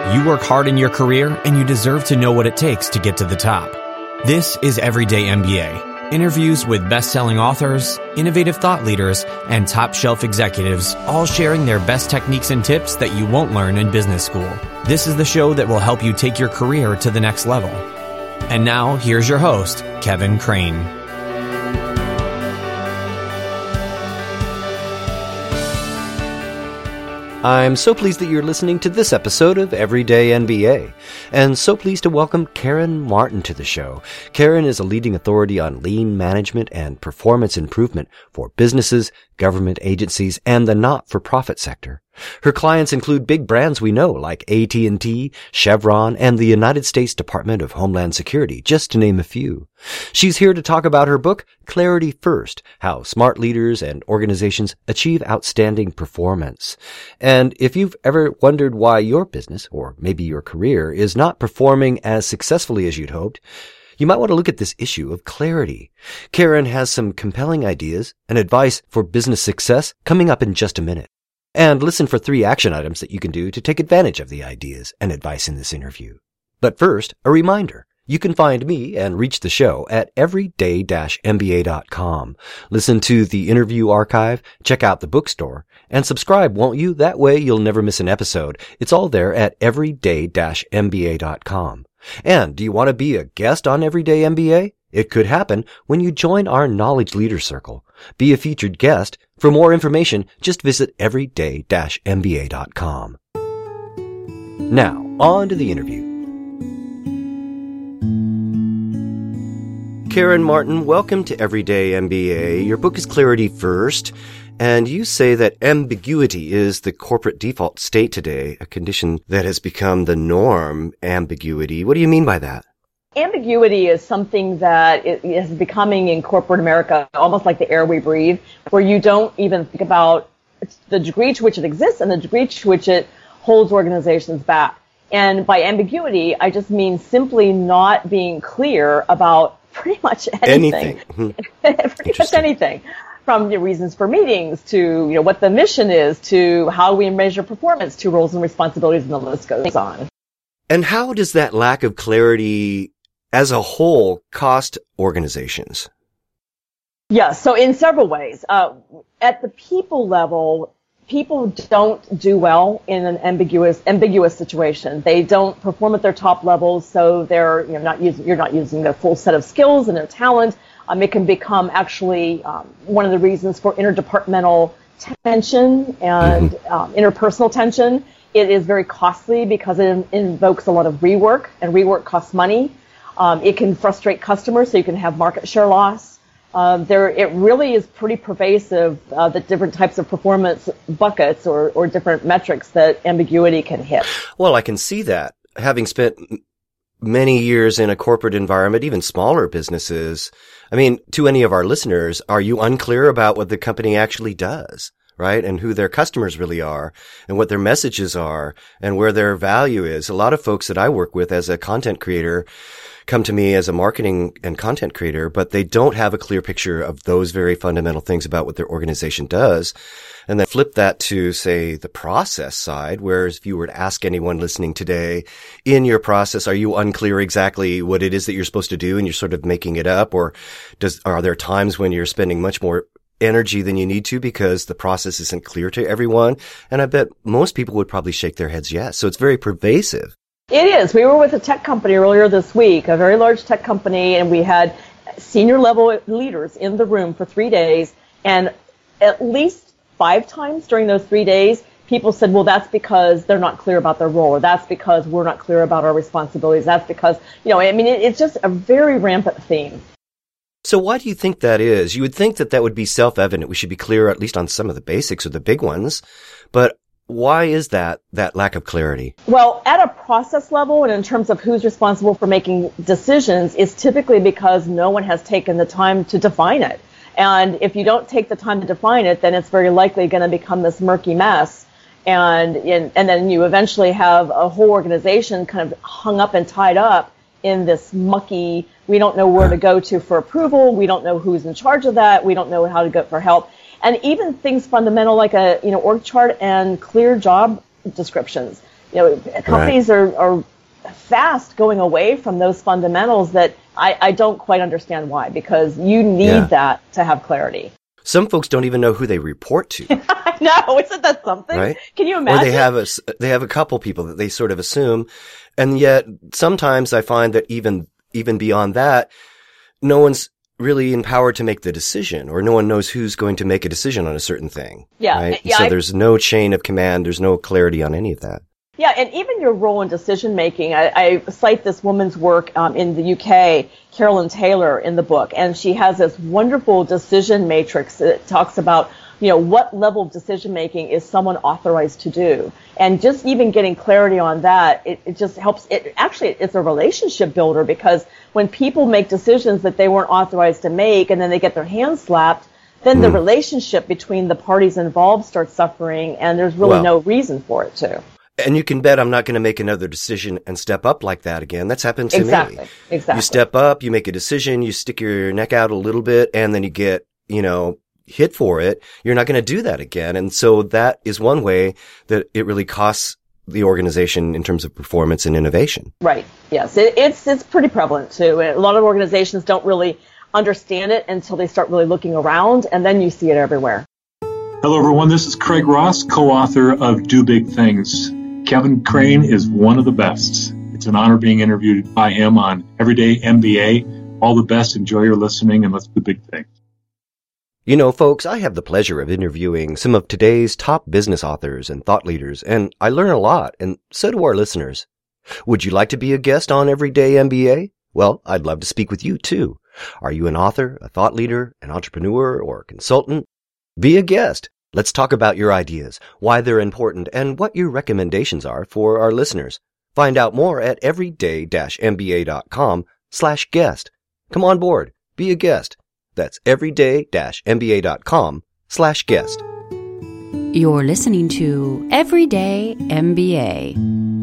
You work hard in your career and you deserve to know what it takes to get to the top. This is Everyday MBA. Interviews with best-selling authors, innovative thought leaders, and top-shelf executives, all sharing their best techniques and tips that you won't learn in business school. This is the show that will help you take your career to the next level. And now, here's your host, Kevin Crane. I'm so pleased that you're listening to this episode of Everyday MBA, and so pleased to welcome Karen Martin to the show. Karen is a leading authority on lean management and performance improvement for businesses, government agencies, and the not-for-profit sector. Her clients include big brands we know like AT&T, Chevron, and the United States Department of Homeland Security, just to name a few. She's here to talk about her book, Clarity First, How Smart Leaders and Organizations Achieve Outstanding Performance. And if you've ever wondered why your business, or maybe your career, is not performing as successfully as you'd hoped, you might want to look at this issue of clarity. Karen has some compelling ideas and advice for business success coming up in just a minute. And listen for 3 action items that you can do to take advantage of the ideas and advice in this interview. But first, a reminder. You can find me and reach the show at everyday-mba.com. Listen to the interview archive, check out the bookstore, and subscribe, won't you? That way you'll never miss an episode. It's all there at everyday-mba.com. And do you want to be a guest on Everyday MBA? It could happen when you join our Knowledge Leader Circle. Be a featured guest. For more information, just visit everyday-mba.com. Now, on to the interview. Karen Martin, welcome to Everyday MBA. Your book is Clarity First, and you say that ambiguity is the corporate default state today, a condition that has become the norm, ambiguity. What do you mean by that? Ambiguity is something that is becoming in corporate America almost like the air we breathe, where you don't even think about the degree to which it exists and the degree to which it holds organizations back. And by ambiguity, I just mean simply not being clear about pretty much anything. Pretty much anything. From the reasons for meetings to what the mission is to how we measure performance to roles and responsibilities, and the list goes on. And how does that lack of clarity as a whole cost organizations? Yes, so in several ways. At the people level, people don't do well in an ambiguous situation. They don't perform at their top levels, so you're not using their full set of skills and their talent. It can become actually one of the reasons for interdepartmental tension and interpersonal tension. It is very costly because it invokes a lot of rework, and rework costs money. It can frustrate customers, so you can have market share loss. It really is pretty pervasive, the different types of performance buckets or different metrics that ambiguity can hit. Well, I can see that. Having spent many years in a corporate environment, even smaller businesses, I mean, to any of our listeners, are you unclear about what the company actually does? Right? And who their customers really are and what their messages are and where their value is. A lot of folks that I work with as a content creator come to me as a marketing and content creator, but they don't have a clear picture of those very fundamental things about what their organization does. And then flip that to, say, the process side, whereas if you were to ask anyone listening today, in your process, are you unclear exactly what it is that you're supposed to do and you're sort of making it up? Or are there times when you're spending much more energy than you need to because the process isn't clear to everyone? And I bet most people would probably shake their heads yes. So it's very pervasive. It is. We were with a tech company earlier this week, a very large tech company, and we had senior level leaders in the room for 3 days. And at least 5 times during those 3 days, people said, well, that's because they're not clear about their role, or that's because we're not clear about our responsibilities. That's because, it's just a very rampant theme. So why do you think that is? You would think that would be self-evident. We should be clear at least on some of the basics or the big ones. But why is that lack of clarity? Well, at a process level and in terms of who's responsible for making decisions, it's typically because no one has taken the time to define it. And if you don't take the time to define it, then it's very likely going to become this murky mess. And then you eventually have a whole organization kind of hung up and tied up in this mucky, we don't know where to go to for approval, we don't know who's in charge of that, we don't know how to go for help. And even things fundamental like a org chart and clear job descriptions. Companies are fast going away from those fundamentals that I don't quite understand why, because you need that to have clarity. Some folks don't even know who they report to. I know, isn't that something? Right? Can you imagine? Or they have a couple people that they sort of assume, and yet sometimes I find that even beyond that, no one's really empowered to make the decision, or no one knows who's going to make a decision on a certain thing. Yeah. Right? So there's no chain of command. There's no clarity on any of that. Yeah, and even your role in decision making. I cite this woman's work in the UK, Carolyn Taylor, in the book, and she has this wonderful decision matrix that talks about, what level of decision making is someone authorized to do, and just even getting clarity on that, it just helps. It's a relationship builder, because when people make decisions that they weren't authorized to make, and then they get their hands slapped, then the relationship between the parties involved starts suffering, and there's really no reason for it to. And you can bet I'm not going to make another decision and step up like that again. That's happened to me. Exactly. You step up, you make a decision, you stick your neck out a little bit, and then you get, hit for it. You're not going to do that again. And so that is one way that it really costs the organization in terms of performance and innovation. Right. Yes. It's pretty prevalent too. A lot of organizations don't really understand it until they start really looking around, and then you see it everywhere. Hello, everyone. This is Craig Ross, co-author of Do Big Things. Kevin Crane is one of the best. It's an honor being interviewed by him on Everyday MBA. All the best. Enjoy your listening, and let's do big things. Folks, I have the pleasure of interviewing some of today's top business authors and thought leaders, and I learn a lot, and so do our listeners. Would you like to be a guest on Everyday MBA? Well, I'd love to speak with you, too. Are you an author, a thought leader, an entrepreneur, or a consultant? Be a guest. Let's talk about your ideas, why they're important, and what your recommendations are for our listeners. Find out more at everyday-mba.com/guest. Come on board. Be a guest. That's everyday-mba.com/guest. You're listening to Everyday MBA.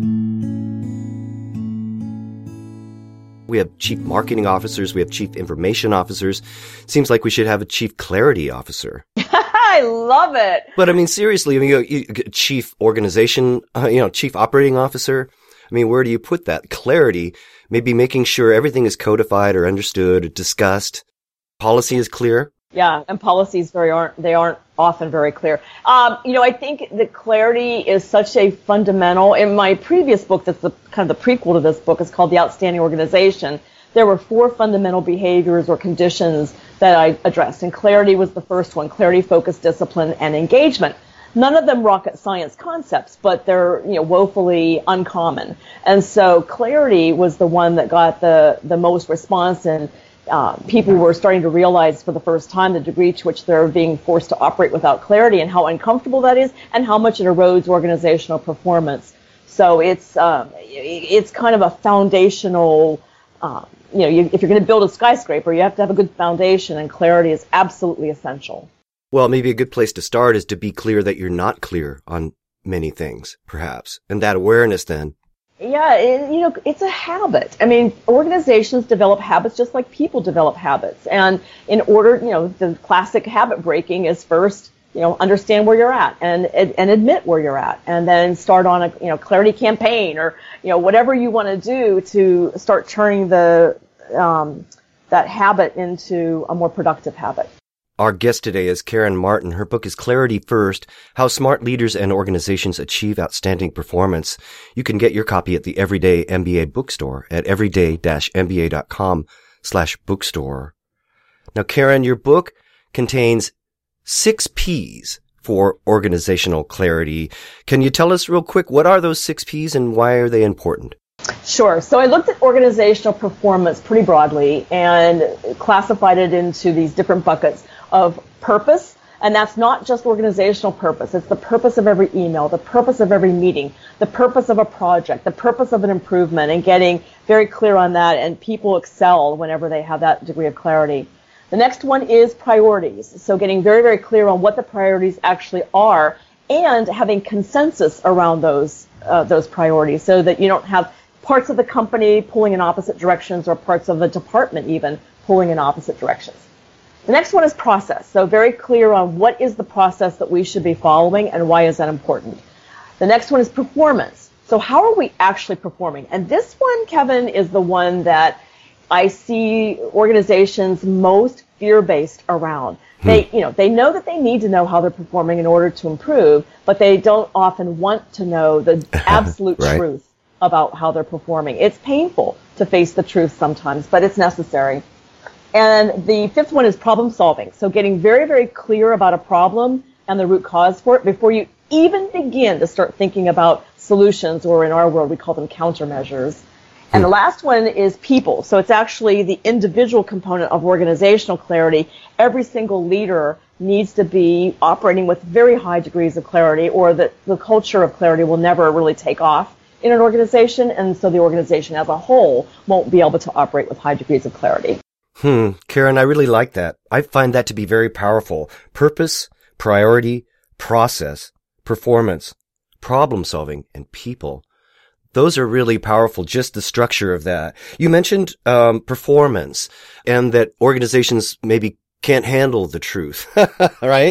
We have chief marketing officers. We have chief information officers. Seems like we should have a chief clarity officer. I love it. But seriously, chief organization, chief operating officer. Where do you put that? Clarity, maybe making sure everything is codified or understood or discussed. Policy is clear. Yeah, and policies aren't often very clear. I think that clarity is such a fundamental. In my previous book, that's kind of the prequel to this book, is called The Outstanding Organization. There were 4 fundamental behaviors or conditions that I addressed, and clarity was the first one: clarity, focus, discipline, and engagement. None of them rocket science concepts, but they're woefully uncommon. And so clarity was the one that got the most response, and people were starting to realize for the first time the degree to which they're being forced to operate without clarity, and how uncomfortable that is, and how much it erodes organizational performance. So it's kind of a foundational. If you're going to build a skyscraper, you have to have a good foundation, and clarity is absolutely essential. Well, maybe a good place to start is to be clear that you're not clear on many things, perhaps, and that awareness then. Yeah, it's a habit. Organizations develop habits just like people develop habits. And in order, the classic habit breaking is first, understand where you're at and admit where you're at, and then start on a, clarity campaign, or, whatever you want to do to start turning that habit into a more productive habit. Our guest today is Karen Martin. Her book is Clarity First: How Smart Leaders and Organizations Achieve Outstanding Performance. You can get your copy at the Everyday MBA bookstore at everyday-mba.com/bookstore. Now, Karen, your book contains 6 P's for organizational clarity. Can you tell us real quick, what are those 6 P's and why are they important? Sure. So I looked at organizational performance pretty broadly and classified it into these different buckets of purpose. And that's not just organizational purpose. It's the purpose of every email, the purpose of every meeting, the purpose of a project, the purpose of an improvement, and getting very clear on that. And people excel whenever they have that degree of clarity. The next one is priorities. So getting very, very clear on what the priorities actually are, and having consensus around those priorities, so that you don't have parts of the company pulling in opposite directions, or parts of the department even pulling in opposite directions. The next one is process. So very clear on what is the process that we should be following and why is that important. The next one is performance. So how are we actually performing? And this one, Kevin, is the one that I see organizations most fear-based around. They know that they need to know how they're performing in order to improve, but they don't often want to know the absolute right. truth about how they're performing. It's painful to face the truth sometimes, but it's necessary. And the fifth one is problem solving. So getting very, very clear about a problem and the root cause for it before you even begin to start thinking about solutions, or in our world, we call them countermeasures. And the last one is people. So it's actually the individual component of organizational clarity. Every single leader needs to be operating with very high degrees of clarity, or the culture of clarity will never really take off in an organization, and so the organization as a whole won't be able to operate with high degrees of clarity. Karen, I really like that. I find that to be very powerful. Purpose, priority, process, performance, problem solving, and people. Those are really powerful, just the structure of that. You mentioned performance, and that organizations maybe can't handle the truth, right?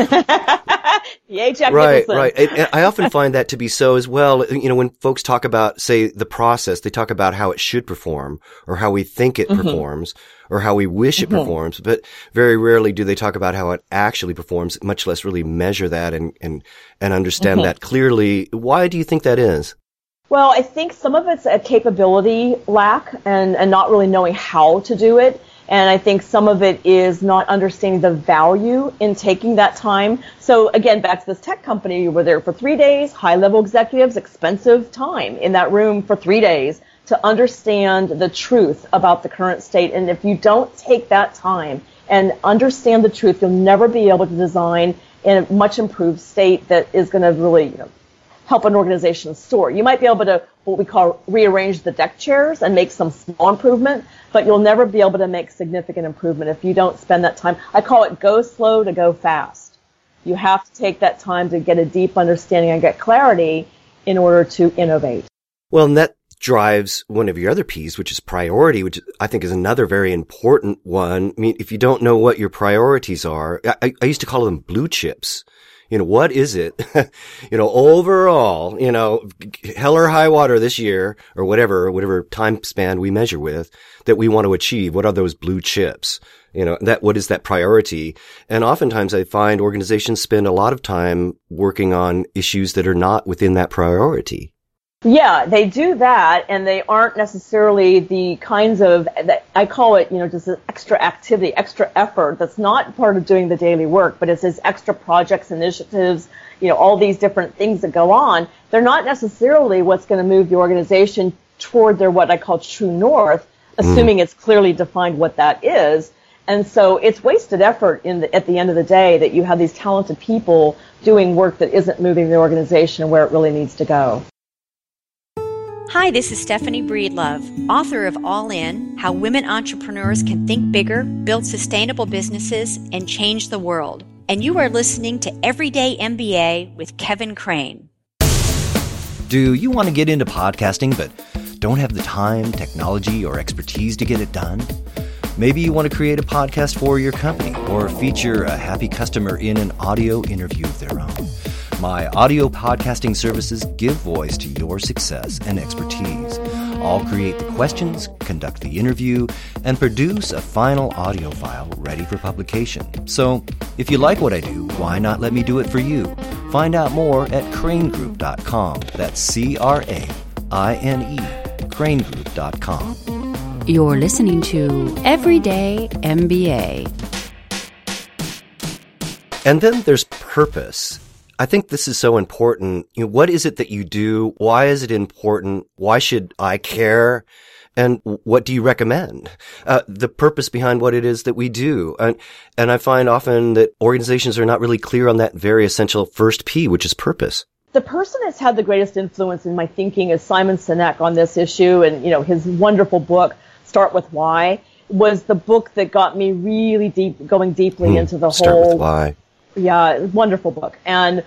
Jack right, Nicholson. right. And I often find that to be so as well. When folks talk about, say, the process, they talk about how it should perform, or how we think it performs, or how we wish it performs, but very rarely do they talk about how it actually performs, much less really measure that and understand that clearly. Why do you think that is? Well, I think some of it's a capability lack and not really knowing how to do it. And I think some of it is not understanding the value in taking that time. So again, back to this tech company, you were there for 3 days, high-level executives, expensive time in that room for 3 days to understand the truth about the current state. And if you don't take that time and understand the truth, you'll never be able to design in a much improved state that is going to really, help an organization soar. You might be able to, what we call, rearrange the deck chairs and make some small improvement, but you'll never be able to make significant improvement if you don't spend that time. I call it go slow to go fast. You have to take that time to get a deep understanding and get clarity in order to innovate. Well, and that drives one of your other P's, which is priority, which I think is another very important one. I mean, if you don't know what your priorities are, I used to call them blue chips. What is it, overall, hell or high water this year, or whatever time span we measure with, that we want to achieve? What are those blue chips? What is that priority? And oftentimes I find organizations spend a lot of time working on issues that are not within that priority. Yeah, they do that, and they aren't necessarily the kinds of, I call it, just an extra activity, extra effort that's not part of doing the daily work, but it's this extra projects, initiatives, all these different things that go on. They're not necessarily what's going to move the organization toward their what I call true north, assuming it's clearly defined what that is. And so it's wasted effort at the end of the day that you have these talented people doing work that isn't moving the organization where it really needs to go. Hi, this is Stephanie Breedlove, author of All In, How Women Entrepreneurs Can Think Bigger, Build Sustainable Businesses, and Change the World. And you are listening to Everyday MBA with Kevin Crane. Do you want to get into podcasting but don't have the time, technology, or expertise to get it done? Maybe you want to create a podcast for your company or feature a happy customer in an audio interview of their own. My audio podcasting services give voice to your success and expertise. I'll create the questions, conduct the interview, and produce a final audio file ready for publication. So, if you like what I do, why not let me do it for you? Find out more at cranegroup.com. That's CRAINE, cranegroup.com. You're listening to Everyday MBA. And then there's purpose. I think this is so important. What is it that you do? Why is it important? Why should I care? And what do you recommend? The purpose behind what it is that we do. And I find often that organizations are not really clear on that very essential first P, which is purpose. The person that's had the greatest influence in my thinking is Simon Sinek on this issue, and his wonderful book, Start With Why, was the book that got me really going deeply into the Start whole. With Why. Yeah, wonderful book. And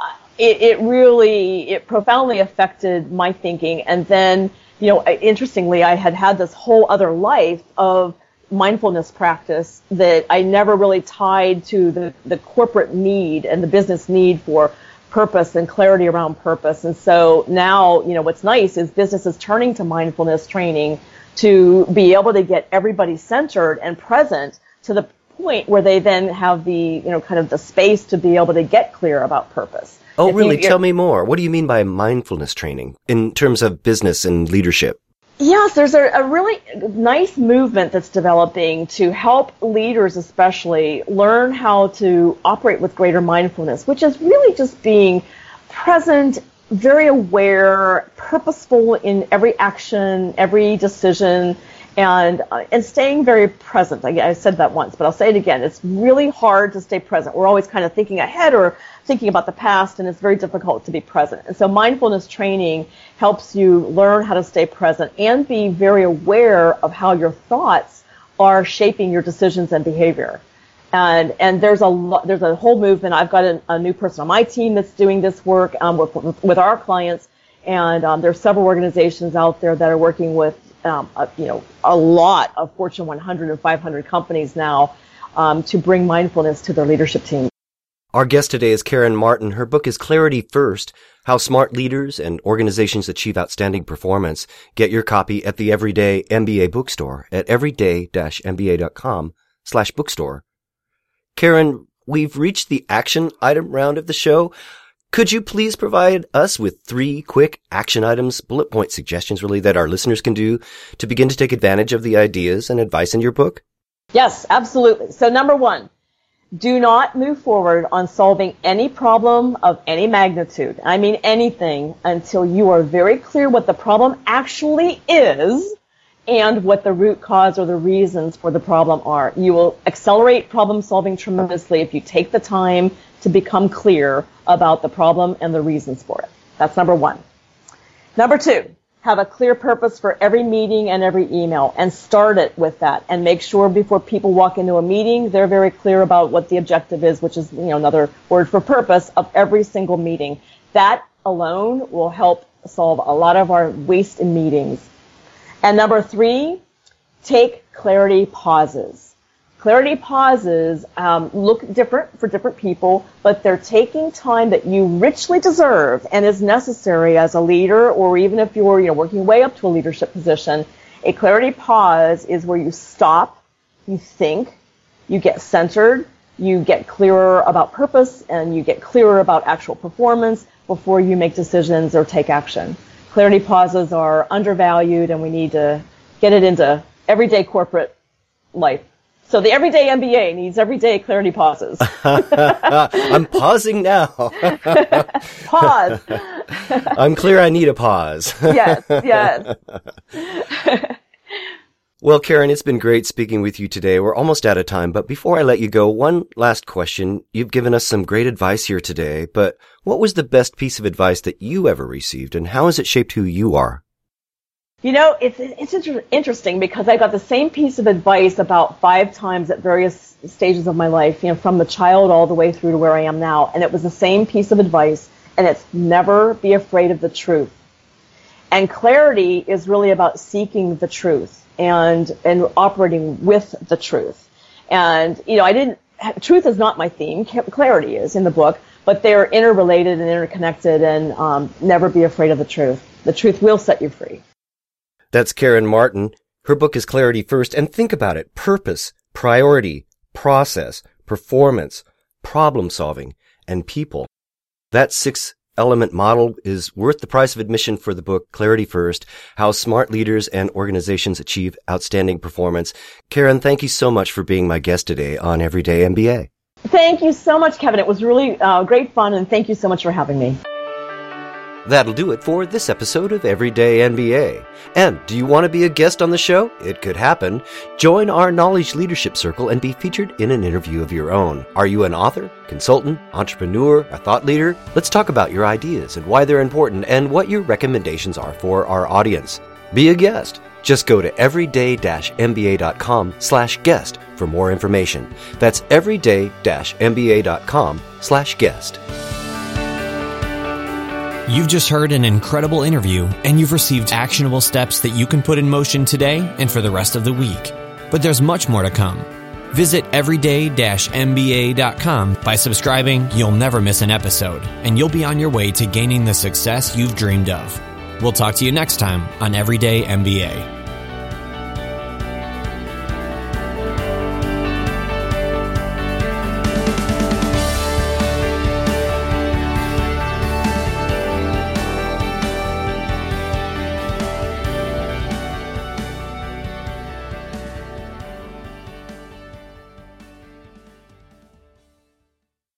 it profoundly affected my thinking. And then, interestingly, I had this whole other life of mindfulness practice that I never really tied to the corporate need and the business need for purpose and clarity around purpose. And so now, what's nice is businesses turning to mindfulness training to be able to get everybody centered and present to the point where they then have the, kind of the space to be able to get clear about purpose. Oh, really? Tell me more. What do you mean by mindfulness training in terms of business and leadership? Yes, there's a really nice movement that's developing to help leaders especially learn how to operate with greater mindfulness, which is really just being present, very aware, purposeful in every action, every decision, and staying very present. I said that once, but I'll say it again. It's really hard to stay present. We're always kind of thinking ahead or thinking about the past, and it's very difficult to be present. And so mindfulness training helps you learn how to stay present and be very aware of how your thoughts are shaping your decisions and behavior. And there's a whole movement. I've got a new person on my team that's doing this work with our clients, and there's several organizations out there that are working with a lot of Fortune 100 and 500 companies now to bring mindfulness to their leadership team. Our guest today is Karen Martin. Her book is Clarity First, How Smart Leaders and Organizations Achieve Outstanding Performance. Get your copy at the Everyday MBA bookstore at everyday-mba.com/bookstore. Karen, we've reached the action item round of the show. Could you please provide us with 3 quick action items, bullet point suggestions really, that our listeners can do to begin to take advantage of the ideas and advice in your book? Yes, absolutely. So number 1, do not move forward on solving any problem of any magnitude. I mean anything until you are very clear what the problem actually is and what the root cause or the reasons for the problem are. You will accelerate problem solving tremendously if you take the time to become clear about the problem and the reasons for it. That's number 1. Number 2, have a clear purpose for every meeting and every email, and start it with that. And make sure before people walk into a meeting, they're very clear about what the objective is, which is, another word for purpose of every single meeting. That alone will help solve a lot of our waste in meetings. And number 3, take clarity pauses. Clarity pauses look different for different people, but they're taking time that you richly deserve and is necessary as a leader, or even if you're working way up to a leadership position. A clarity pause is where you stop, you think, you get centered, you get clearer about purpose, and you get clearer about actual performance before you make decisions or take action. Clarity pauses are undervalued, and we need to get it into everyday corporate life. So the Everyday MBA needs everyday clarity pauses. I'm pausing now. Pause. I'm clear I need a pause. Yes. Well, Karen, it's been great speaking with you today. We're almost out of time, but before I let you go, one last question. You've given us some great advice here today, but what was the best piece of advice that you ever received, and how has it shaped who you are? It's interesting because I got the same piece of advice about 5 times at various stages of my life, from the child all the way through to where I am now. And it was the same piece of advice, and it's never be afraid of the truth. And clarity is really about seeking the truth and operating with the truth. And, truth is not my theme. Clarity is in the book, but they're interrelated and interconnected, and never be afraid of the truth. The truth will set you free. That's Karen Martin. Her book is Clarity First, and think about it. Purpose, priority, process, performance, problem solving, and people. That 6-element model is worth the price of admission for the book Clarity First, How Smart Leaders and Organizations Achieve Outstanding Performance. Karen, thank you so much for being my guest today on Everyday MBA. Thank you so much, Kevin. It was really great fun, and thank you so much for having me. That'll do it for this episode of Everyday MBA. And do you want to be a guest on the show? It could happen. Join our Knowledge Leadership Circle and be featured in an interview of your own. Are you an author, consultant, entrepreneur, a thought leader? Let's talk about your ideas and why they're important and what your recommendations are for our audience. Be a guest. Just go to everyday-mba.com/guest for more information. That's everyday-mba.com/guest. You've just heard an incredible interview, and you've received actionable steps that you can put in motion today and for the rest of the week. But there's much more to come. Visit everyday-mba.com. By subscribing, you'll never miss an episode, and you'll be on your way to gaining the success you've dreamed of. We'll talk to you next time on Everyday MBA.